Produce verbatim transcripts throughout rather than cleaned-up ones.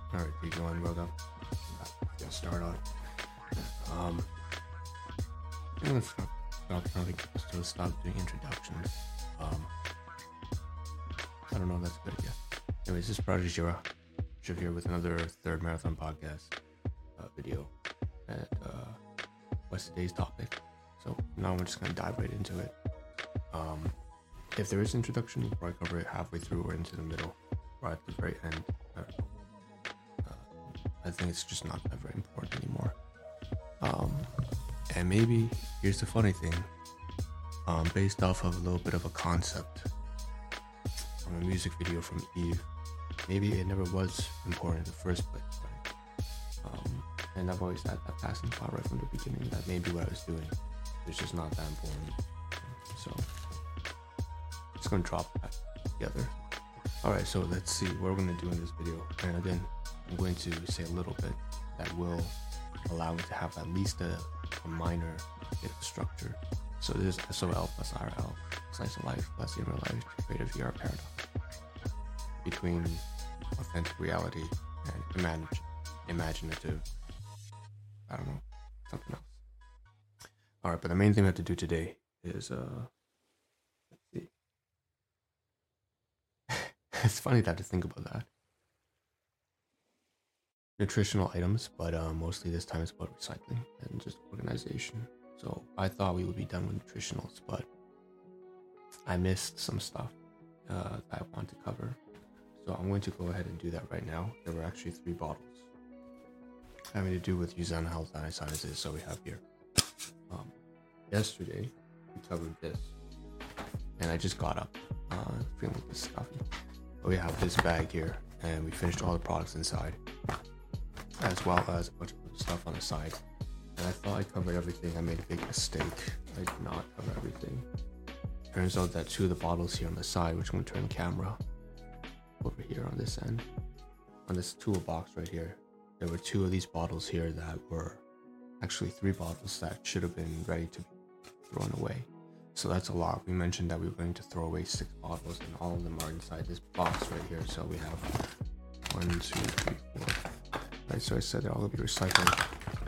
Alright, three, two, one, welcome. Get start on. Um, I'm gonna stop, stop trying to still stop doing introductions. Um, I don't know if that's a good idea. Anyways, this is Prodigy Jira. Shiv here with another third marathon podcast uh, video. And uh, what's today's topic? So now we're just gonna dive right into it. Um, if there is an introduction, we'll probably cover it halfway through or into the middle, or at the very end. I don't know. I think it's just not that very important anymore. Um, and maybe, here's the funny thing, um, based off of a little bit of a concept from a music video from Eve, maybe it never was important in the first place, right? Um, and I've always had that passing thought right from the beginning that maybe what I was doing was just not that important. So, I'm just gonna drop that together. Alright, so let's see what we're gonna do in this video. And again, I'm going to say a little bit that will allow me to have at least a, a minor bit of structure. So this is S O L plus I R L, slice of life plus in real life, creative V R paradox between authentic reality and imagine, imaginative, I don't know, something else. Alright, but the main thing we have to do today is, uh, let's see. It's funny to have to think about that. Nutritional items, but uh, mostly this time it's about recycling and just organization. So I thought we would be done with nutritionals, but I missed some stuff uh, that I want to cover. So I'm going to go ahead and do that right now. There were actually three bottles having to do with Usana Health Sciences. So we have here. Um, yesterday we covered this, and I just got up uh, feeling like this coffee. But we have this bag here, and we finished all the products inside, as well as a bunch of stuff on the side. And I thought I covered everything. I made a big mistake. I did not cover everything. Turns out that two of the bottles here on the side, which I'm going to turn the camera over here on this end, on this toolbox right here, there were two of these bottles here that were actually three bottles that should have been ready to be thrown away. So that's a lot. We mentioned that we were going to throw away six bottles, and all of them are inside this box right here. So we have one, two, three, four. Right, so I said they're all gonna be recycled,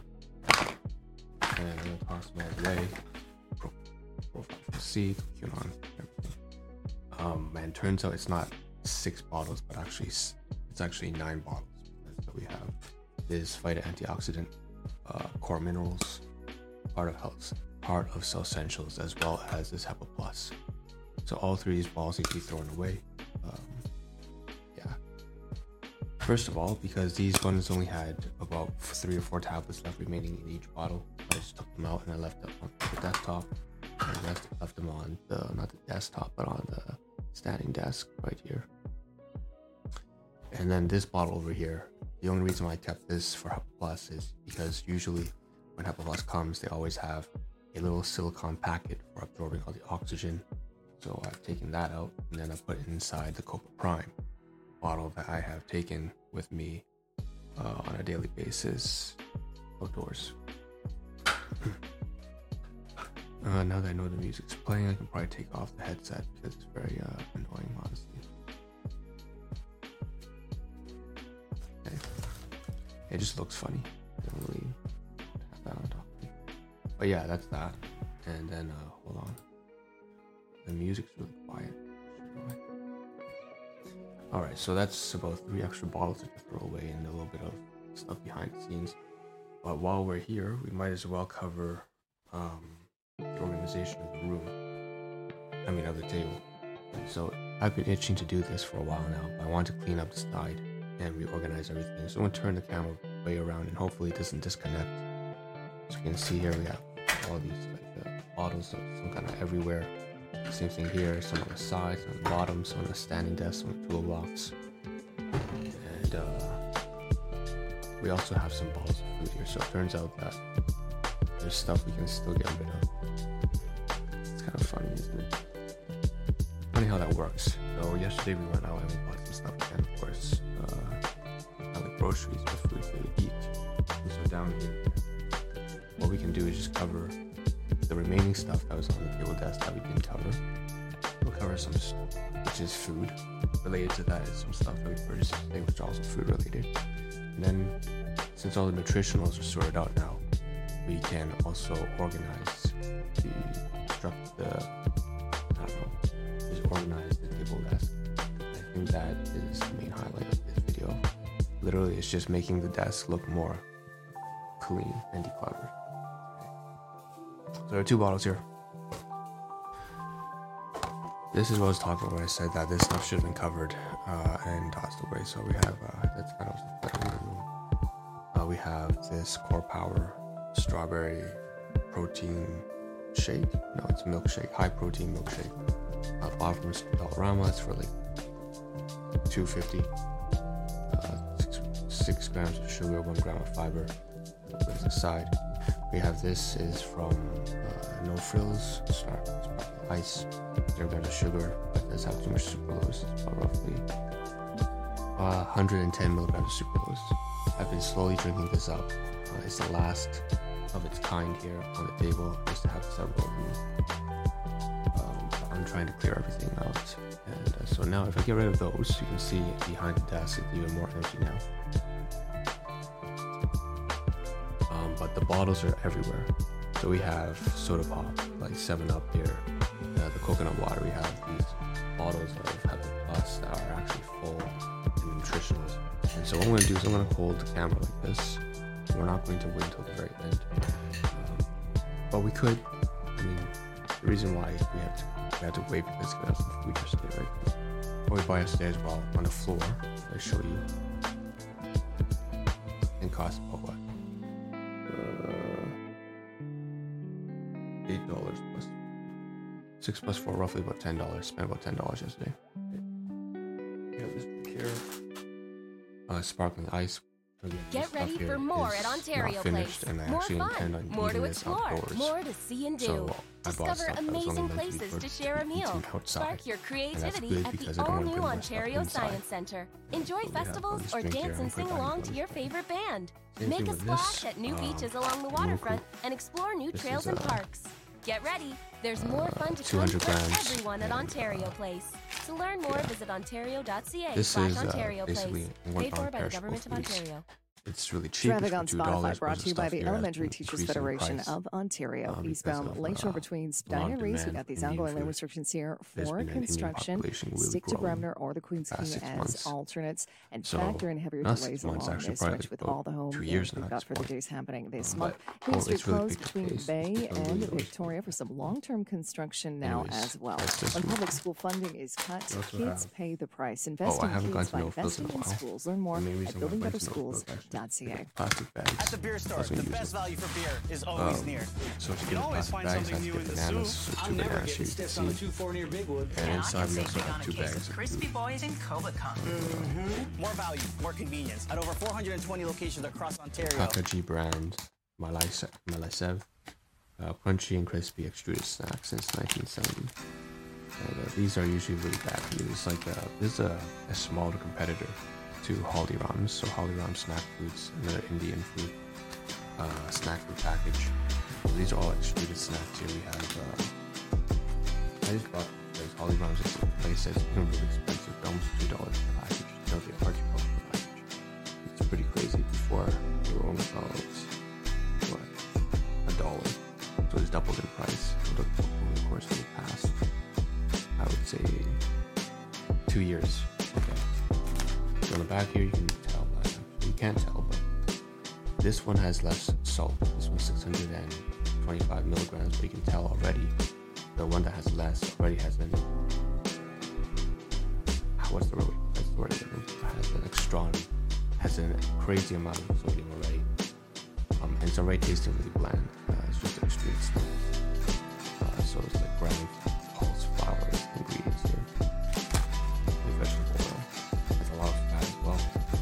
and I'm gonna toss them all away. Profile seed, QAnon, everything. Um, and turns out it's not six bottles, but actually it's actually nine bottles. So we have this phyto antioxidant, uh, core minerals, part of health, part of Cell Essentials, as well as this HEPA Plus. So all three of these bottles need to be thrown away. Um, yeah. First of all, because these ones only had about three or four tablets left remaining in each bottle, I just took them out and I left them on the desktop. And I left, left them on the, not the desktop, but on the standing desk right here. And then this bottle over here, the only reason why I kept this for HEPA Plus is because usually when HEPA Plus comes, they always have a little silicone packet for absorbing all the oxygen. So I've taken that out, and then I put it inside the Copa Prime bottle that I have taken with me uh, on a daily basis outdoors. uh, now that I know the music's playing, I can probably take off the headset because it's very uh, annoying, honestly. Okay. It just looks funny. I don't really have that on top of me. But yeah, that's that. And then, uh, hold on. The music's really quiet. Alright, so that's about three extra bottles to throw away and a little bit of stuff behind the scenes. But while we're here, we might as well cover um, the organization of the room. I mean, of the table. And so I've been itching to do this for a while now, but I want to clean up the side and reorganize everything. So I'm going to turn the camera way around and hopefully it doesn't disconnect. As you can see here, we have all these like uh, bottles of some kind of everywhere. Same thing here, some on the side, some on the bottom, some on the standing desk, some on the toolbox. And uh, we also have some bottles of food here. So it turns out that there's stuff we can still get rid of. It's kind of funny, isn't it? Funny how that works. So yesterday we went out and we bought some stuff again, of course. Uh, not like groceries, but food for to eat. And so down here, what we can do is just cover the remaining stuff that was on the table desk that we didn't cover. We'll cover some, which is food related to that. Is some stuff that we purchased today, which is also food related. And then, since all the nutritionals are sorted out now, we can also organize the struct the I don't know, just organize the table desk. I think that is the main highlight of this video. Literally, it's just making the desk look more clean and decluttered. So there are two bottles here. This is what I was talking about when I said that this stuff should have been covered uh, and tossed away. So we have uh, that's kind of stuff that in the room. Uh, we have this Core Power strawberry protein shake. No, it's a milkshake, high protein milkshake. Uh, bought from Dollarama. It's for like two fifty. Uh, six, six grams of sugar, one gram of fiber. Put it aside. We have this is from uh, No Frills Star Sparkling Ice. Zero grams of sugar, but it does have too much sucralose. It's about roughly uh, one hundred ten milligrams of sucralose. I've been slowly drinking this up. Uh, it's the last of its kind here on the table. I used to have several of these. Um, I'm trying to clear everything out. And uh, so now if I get rid of those, you can see behind the desk it's even more empty now. Um, but the bottles are everywhere. So we have soda pop, like seven up here. Uh, the coconut water, we have these bottles of Healthy Plus that are actually full and nutritionals. And so what I'm going to do is I'm going to hold the camera like this. We're not going to wait until the very end. Um, but we could, I mean, the reason why we have to, we have to wait because we have some food yesterday, right? Or we buy upstairs while on the floor. I show you. And cost about what? Uh, eight dollars plus six plus four, roughly about ten dollars. Spent about ten dollars yesterday. We have this drink here. Uh, sparkling ice. Again, Get ready for more at Ontario Place. More fun, more to explore, more to see and do. So, Discover amazing places to share a meal. Spark your creativity at the all-new Ontario Science Centre. Enjoy so festivals or dance and sing along to your favorite band. Make a splash at new uh, beaches along the waterfront and explore new trails and parks. Get ready. There's more fun to come for everyone at Ontario Place. To learn more, yeah. visit ontario dot c a This slash is uh, Ontario basically Place. Paid for by the Government of Ontario. It's really cheap. Traffic on Spotify brought to you by the Elementary Teachers Teachers Federation of Ontario. um, Eastbound of, Lakeshore uh, between Spadina and Reese. We got these ongoing lane restrictions here for construction. Stick to Bremner or the Queens Quay as months. alternates and so, factor in heavier delays along this stretch with all the home years we've now, got for the days happening this um, month. Queen Queen Street really closed between Bay and really Victoria for some long-term construction now Anyways, as well. when public school funding is cut, kids have, pay the price. Invest oh, in I haven't kids gone by to No Frills in investing a in while. schools. Learn more at building better schools dot c a. Plastic bags. At the beer store, the best value for beer is always um, near. So to You get can the always plastic find bags, I something have to new get in the bananas. soup. So I'm two never bananas getting here, you can stiffed on the see. two four near Bigwood. And Now inside we you're also saving on have a two case bags of of Crispy Boys and Colicon. Mm-hmm. More value, more convenience. At over four hundred twenty locations across Ontario. Kakaji brand Malaisev, uh, crunchy and crispy extruded snacks since nineteen seventy. And uh, these are usually really bad for you. It's like a, this is a, a smaller competitor to Haldirams. So Haldiram Snack Foods, another Indian food uh, snack food package. So these are all extruded snacks here. We have. Uh, I just bought because Haldirams is, like I said, it's really expensive. They're almost two dollars per package. You know, the article per package. It's pretty crazy. Before they were only about what a dollar, so it's doubled in price over the course of the past, I would say, two years. Okay. So on the back here, you can tell. Uh, you can't tell, but this one has less salt. This one's six hundred twenty-five milligrams, but you can tell already. The one that has less already has an what's the word? That's the word. Has an extra, has a crazy amount of sodium already. Um, and it's already tasting really bland. Uh, it's just extruded snacks. Uh, so it's like ground pulse flour ingredients here. The vegetable oil has a lot of fat as well.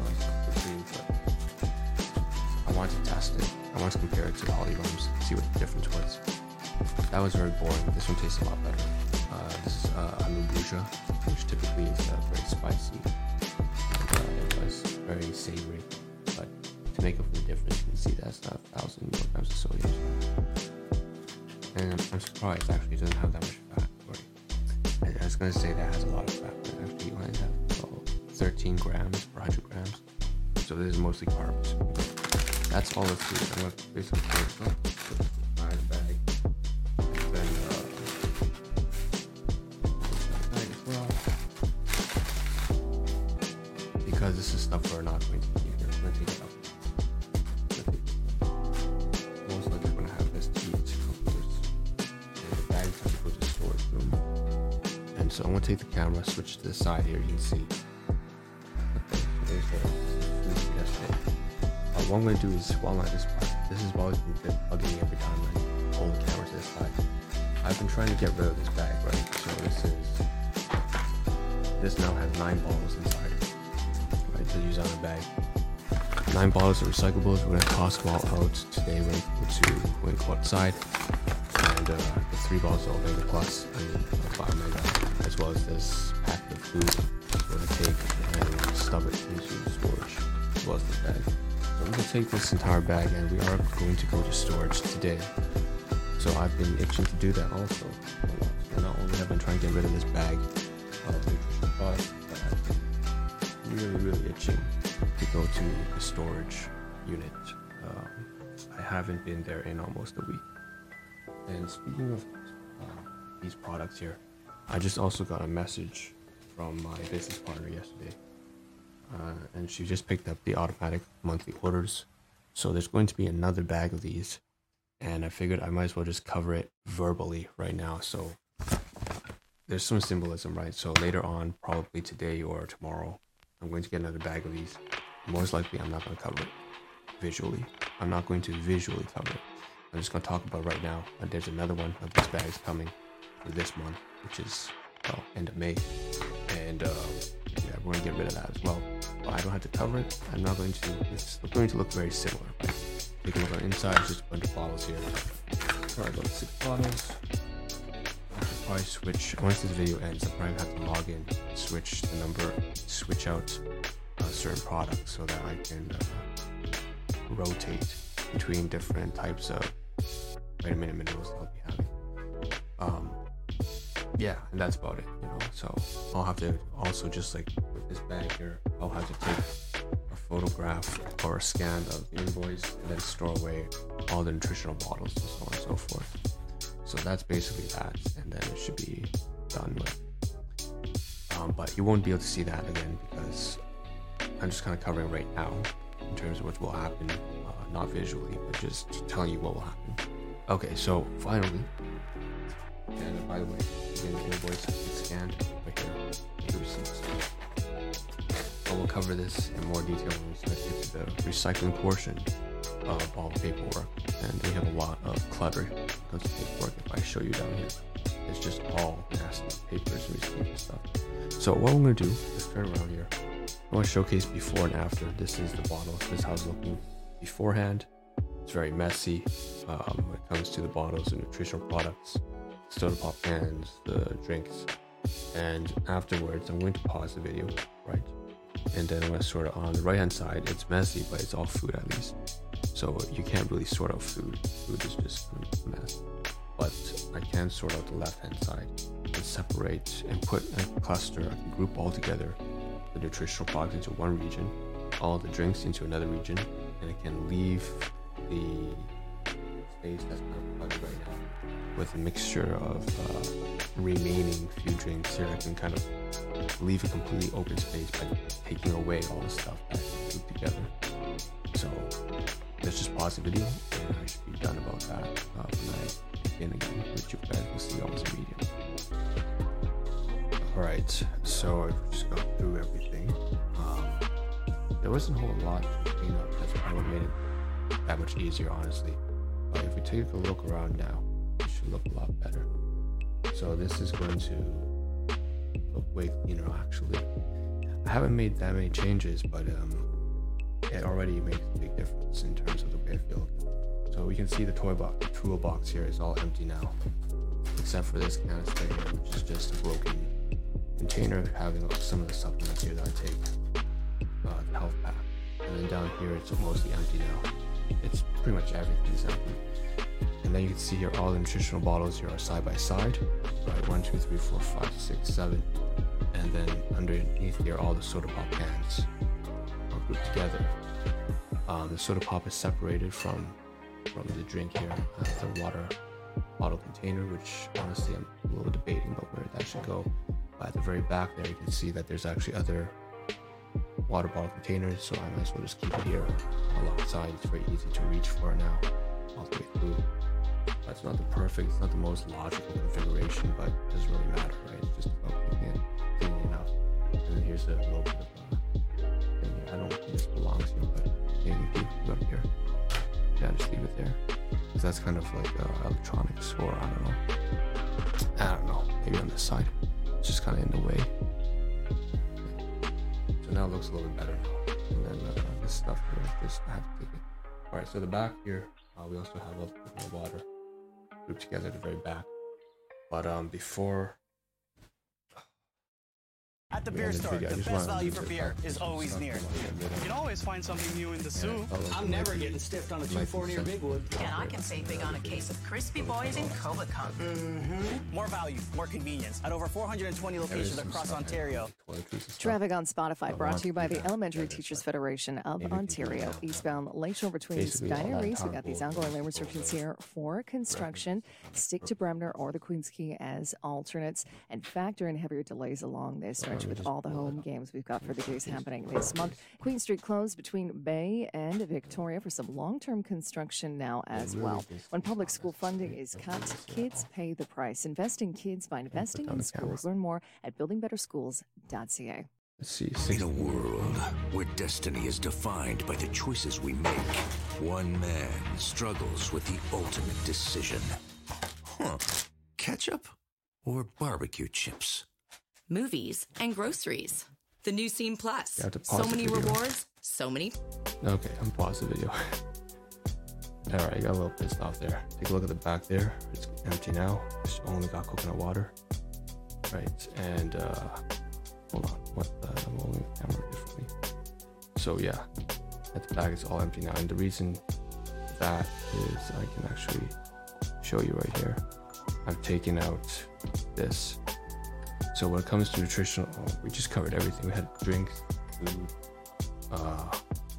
But I wanted to test it. I wanted to compare it to the Haldirams, see what the difference was. That was very boring. This one tastes a lot better. Uh, this is uh, aloo bhuja, which typically is uh, very spicy. And, uh, it was very savory, but to make up for the difference, you can see that's not a thousand milligrams of sodium. And I'm, I'm surprised actually it doesn't have that much fat. Sorry. I was gonna say that has a lot of fat, but actually only has about thirteen grams per one hundred grams. So this is mostly carbs. That's all the food. I'm gonna put some carbs up, put the bag, and then uh, bag as well. Because this is stuff we're not going to keep here. I'm gonna take it out. Most likely gonna have this to eat. And the bags have to go to the storage room. And so I'm gonna take the camera, switch to the side here. You can see. Okay, there's the food yesterday. Uh, what I'm gonna do is while I'm at this part, this is always been bugging me every time I hold the camera to the side. I've been trying to get rid of this bag, right? So this is this now has nine bottles inside, right? To use on the bag. Nine bottles of recyclables. We're gonna toss them all out today when we go to when we go outside, and uh, the three bottles of Omega Plus and uh, Omega, as well as this pack of food. We're gonna take and stuff it into storage, as well as this bag. So I'm gonna take this entire bag, and we are going to go to storage today. So I've been itching to do that also. So not only have I been trying to get rid of this bag of nutrition products, but I've been really, really itching to go to the storage unit. Um, I haven't been there in almost a week. And speaking of uh, these products here, I just also got a message from my business partner yesterday. Uh, and she just picked up the automatic monthly orders. So there's going to be another bag of these. And I figured I might as well just cover it verbally right now. So there's some symbolism, right? So later on, probably today or tomorrow, I'm going to get another bag of these. Most likely, I'm not going to cover it visually. I'm not going to visually cover it. I'm just going to talk about right now. And there's another one of these bags coming for this month, which is, well, end of May. And uh, yeah, we're going to get rid of that as well. But I don't have to cover it. I'm not going to. It's going to look very similar, right? Take a look on the inside, just a bunch of bottles here. Probably about six bottles. I'll probably switch, once this video ends, I'll probably have to log in, switch the number, switch out uh, certain products so that I can uh, rotate between different types of vitamin minerals I'll be having. Um, yeah, and that's about it, you know. So I'll have to also, just like with this bag here, I'll have to take a photograph or a scan of the invoice and then store away all the nutritional bottles and so on and so forth. So that's basically that, and then it should be done with. Um, but you won't be able to see that again because I'm just kind of covering right now in terms of what will happen, uh, not visually, but just telling you what will happen. Okay, so finally, and by the way, again, the invoice has been scanned right here, the receipts. I will cover this in more detail when we start to get to the recycling portion of all the paperwork, and we have a lot of clutter because of paperwork. If I show you down here, it's just all nasty papers and receipts and stuff. So what I'm going to do is turn around here. I want to showcase before and after. This is the bottle. This is how it's looking beforehand. It's very messy um, when it comes to the bottles and nutritional products, soda pop cans, the drinks. And afterwards, I'm going to pause the video, right? And then I'm going to sort it on the right hand side. It's messy, but it's all food at least. So you can't really sort out food. Food is just a mess. But I can sort out the left hand side and separate and put a cluster. I can group all together the nutritional products into one region, all the drinks into another region, and I can leave the space that's kind of plugged right now with a mixture of uh, remaining few drinks here. I can kind of leave a completely open space by taking away all the stuff that I can group together. So let's just pause the video, and I should be done about that uh, when I begin again, which you guys will see almost immediately. Alright, so I've just gone through everything. Um, there wasn't a whole lot to clean up. That's probably what made it that much easier, honestly. But if we take a look around now, it should look a lot better. So this is going to look way cleaner, actually. I haven't made that many changes, but um, it already makes a big difference in terms of the way I feel. So we can see the toy box, the toolbox here is all empty now, except for this canister here, which is just a broken container having some of the supplements here that I take, uh, the health pack. and then down here it's mostly empty now. It's pretty much everything's empty. And then you can see here all the nutritional bottles here are side by side, right? One, two, three, four, five, six, seven, and then underneath here all the soda pop cans are grouped together. Um, the soda pop is separated from from the drink here, uh, the water bottle container, which honestly I'm a little debating about where that should go. But at the very back there, you can see that there's actually other water bottle containers, so I might as well just keep it here alongside. It's very easy to reach for now all the way through. That's not the perfect, it's not the most logical configuration, but it doesn't really matter, right? It's just about keeping it clean enough. And then here's a little bit of uh, thing here. I don't think this belongs here, but maybe you can put it up here. Yeah, just leave it there. Because that's kind of like uh, electronics, or I don't know. I don't know, maybe on this side. It's just kind of in the way. So now it looks a little bit better now. And then uh, this stuff here, just I have to take it. Alright, so the back here, uh, we also have a little bit of water grouped together at the very back. But um, before... At the beer store, the best value for beer is always near. You can always find something new in the soup. I'm never getting stiffed on a two four near Bigwood. And I can save big on a case of Crispy Boys in Cobequid. Mm-hmm. More value, more convenience at over four hundred twenty locations across Ontario. Traffic on Spotify brought to you by the Elementary Teachers Federation of Ontario. Eastbound Lakeshore between Skyner and Reese. We got these ongoing lane restrictions here for construction. Stick to Bremner or the Queen's Quay as alternates, and factor in heavier delays along this stretch with all the home games we've got for the days happening this month. Queen Street closed between Bay and Victoria for some long-term construction now as well. When public school funding is cut, kids pay the price. Invest in kids by investing in schools. Learn more at building better schools dot c a. Let's see. In a world where destiny is defined by the choices we make, one man struggles with the ultimate decision. Huh. Ketchup or barbecue chips? Movies and groceries. The new Scene Plus. So many rewards, so many. Okay, I'm pause the video. Alright, I got a little pissed off there. Take a look at the back there. It's empty now. It's only got coconut water. Right, and uh, hold on. What the? I'm holding the camera differently. So yeah, at the back it's all empty now. And the reason that is I can actually show you right here. I've taken out this. So when it comes to nutritional, oh, we just covered everything. We had drinks, food, uh,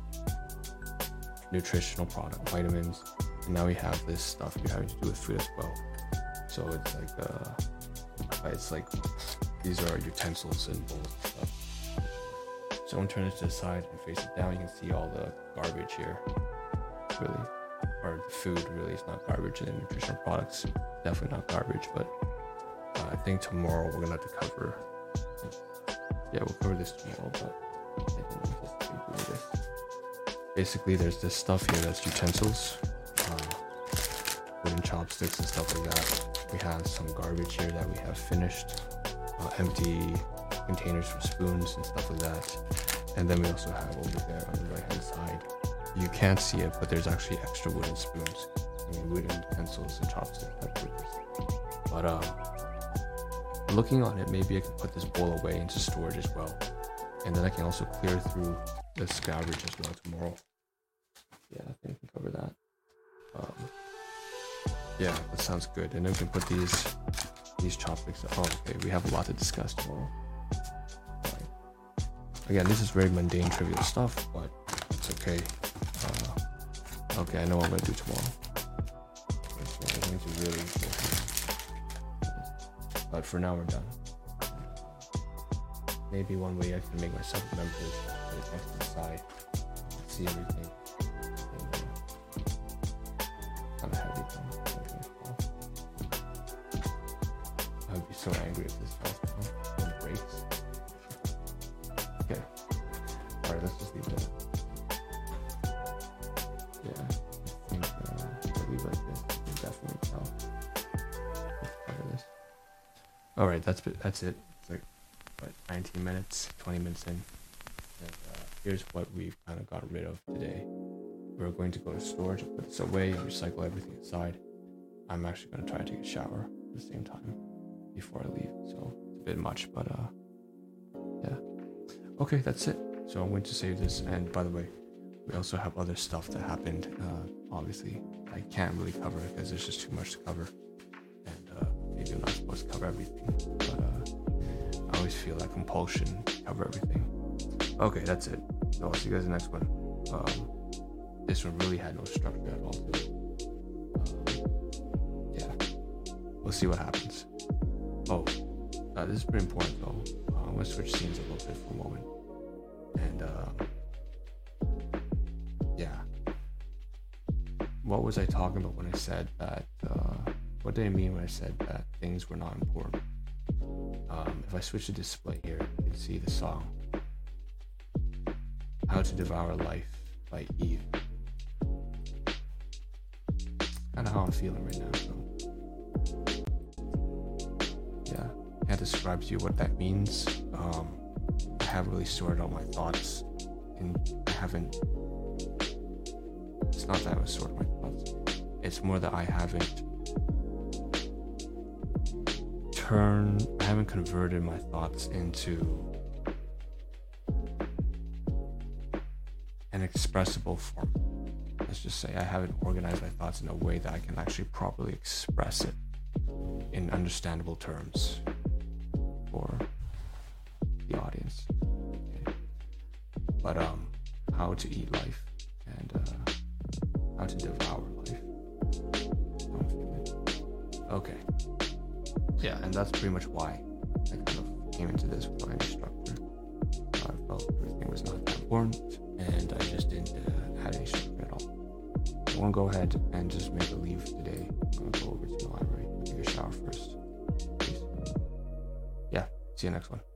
nutritional product, vitamins, and now we have this stuff you're having to do with food as well. So it's like, uh, it's like these are utensils and bowls and stuff. So I'm turn it to the side and face it down. You can see all the garbage here, really, or the food. Really, it's not garbage, and the nutritional products definitely not garbage, but. Uh, I think tomorrow we're gonna have to cover. Yeah, we'll cover this tomorrow, but I think we'll just do this. Basically, there's this stuff here that's utensils, uh, wooden chopsticks and stuff like that. We have some garbage here that we have finished, uh, empty containers for spoons and stuff like that. And then we also have over there on the right hand side. You can't see it, but there's actually extra wooden spoons. I mean, wooden utensils and chopsticks. But um. looking on it, maybe I can put this bowl away into storage as well, and then I can also clear through this garbage as well tomorrow. Yeah, I think I can cover that. Um, yeah, that sounds good. And then we can put these these chopsticks. Oh, okay, we have a lot to discuss tomorrow. Right. Again, this is very mundane, trivial stuff, but it's okay. Uh, okay, I know what I'm gonna do tomorrow. I'm going to really. But for now, we're done. Maybe one way I can make myself remember is put it next to the side, see everything. Kind of heavy thing. I would be so angry if this falls down and breaks. Okay. Alright, let's just leave it. Yeah, I think uh, I'll leave it like this. You can definitely tell. Let's cover this. All right, that's that's it. It's like what, nineteen minutes, twenty minutes in. And, uh, here's what we've kind of got rid of today. We're going to go to storage, put this away, and recycle everything inside. I'm actually going to try to take a shower at the same time before I leave. So it's a bit much, but uh, yeah. Okay, that's it. So I'm going to save this. And by the way, we also have other stuff that happened. Uh, obviously, I can't really cover it because there's just too much to cover. And uh, maybe I'm not supposed to cover everything. But uh, I always feel that compulsion to cover everything. Okay, that's it. So I'll see you guys in the next one. Um, this one really had no structure at all. Too. Um, yeah. We'll see what happens. Oh, uh, this is pretty important though. Uh, I'm going to switch scenes a little bit for a moment. And, uh, yeah. What was I talking about when I said that, uh, what did I mean when I said that things were not important? Um, if I switch the display here, you can see the song, How to Devour Life by Eve. Kind of how I'm feeling right now, so. Yeah, I can't describe to you what that means. Um, I haven't really sorted out my thoughts, and I haven't. It's not that I haven't sorted my thoughts. It's more that I haven't turned. I haven't converted my thoughts into an expressible form. Let's just say I haven't organized my thoughts in a way that I can actually properly express it in understandable terms for the audience. Okay. But um, how to eat life and uh, how to devour life. Okay. Yeah, and that's pretty much why I kind of came into this without any structure. I felt everything was not that important, and I just didn't uh, have any structure at all. I want to go ahead and just make a leave today. I'm going to go over to the library, take a shower first. Peace. Yeah, see you next one.